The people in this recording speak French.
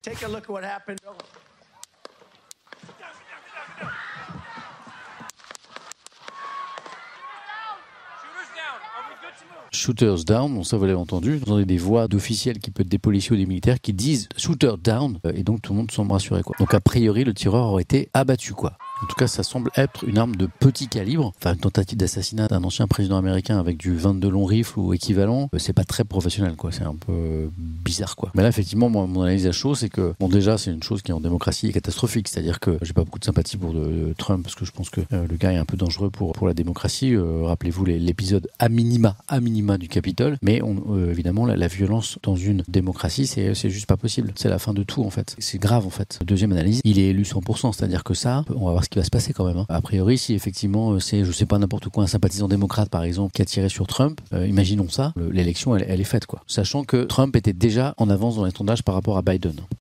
Take a look at what happened. Shooters down, bon ça vous l'avez entendu, vous entendez des voix d'officiels qui peuvent être des policiers ou des militaires qui disent shooter down, et donc tout le monde semble rassuré quoi. Donc a priori le tireur aurait été abattu quoi. En tout cas, ça semble être une arme de petit calibre. Enfin, une tentative d'assassinat d'un ancien président américain avec du 22 long rifle ou équivalent, c'est pas très professionnel, quoi. C'est un peu bizarre, quoi. Mais là, effectivement, moi, mon analyse à chaud, c'est que, bon, déjà, c'est une chose qui, en démocratie, est catastrophique. C'est-à-dire que j'ai pas beaucoup de sympathie pour Trump, parce que je pense que le gars est un peu dangereux pour la démocratie. Rappelez-vous l'épisode à minima du Capitole. Mais évidemment, la violence dans une démocratie, c'est juste pas possible. C'est la fin de tout, en fait. C'est grave, en fait. Deuxième analyse, il est élu 100%. C'est-à-dire que ça, on va voir ce qui va se passer quand même. Hein. A priori, si effectivement c'est, je sais pas, n'importe quoi, un sympathisant démocrate par exemple qui a tiré sur Trump, imaginons ça, l'élection elle est faite quoi. Sachant que Trump était déjà en avance dans les sondages par rapport à Biden.